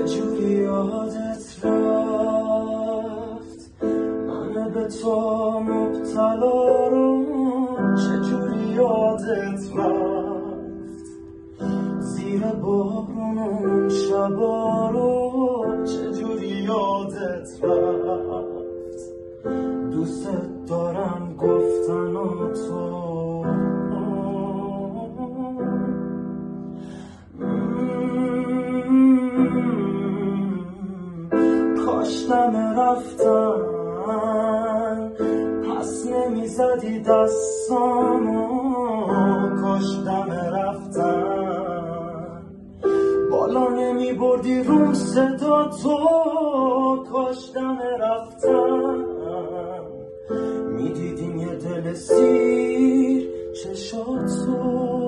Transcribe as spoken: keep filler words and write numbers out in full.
چجوری یادت رفت من به تو مبتلا رو، چجوری یادت رفت زیر بارون اون شبا رو، چجوری یادت رفت دوست دارم گفتن و تو کاش نمیرفتن پس نمیزدی دستامو، کاش نمیرفتن بالا نمیبردی روم صدا تو، کاش نمیرفتن میدیدیم یه دل سیر چشاتو.